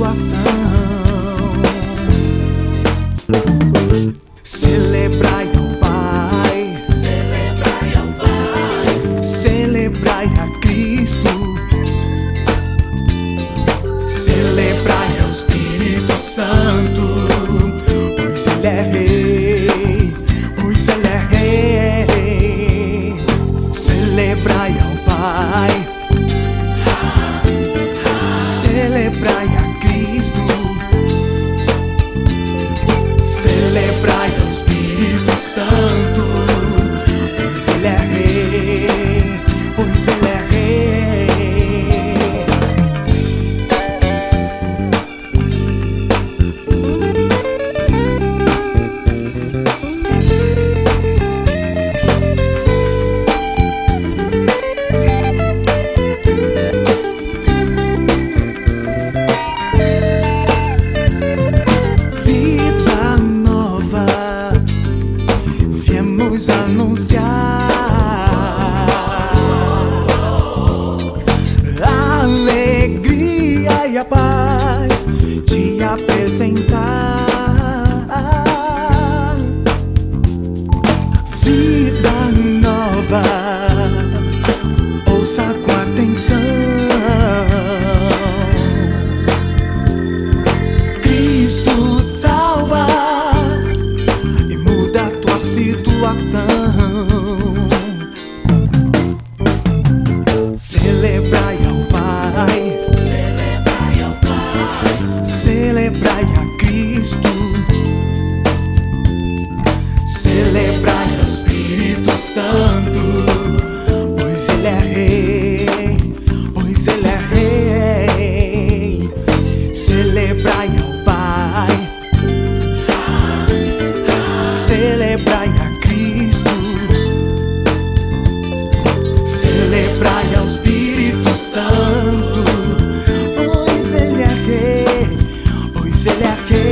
situação. Celebrai ao Pai, Celebrai ao Pai, celebrai a Cristo, celebrai ao Espírito Santo, pois Ele é Rei, pois Ele é Rei. Celebrai ao Pai, celebrai a Cristo, celebrai ao Espírito Santo, pois Ele é Rei, pois Ele é Rei. Vida nova, viemos anunciar a alegria e a paz te apresentar. Vida nova, ouça com atenção. Cristo salva e muda a tua situação. Celebrai ao Pai, celebrai ao Pai, celebrai a Cristo, celebrai ao Espírito Santo, pois Ele é Rei, pois Ele é Rei. Celebrai ao Pai, celebrai a Cristo, celebrai ao Espírito Santo, pois Ele é Rei, pois Ele é Rei.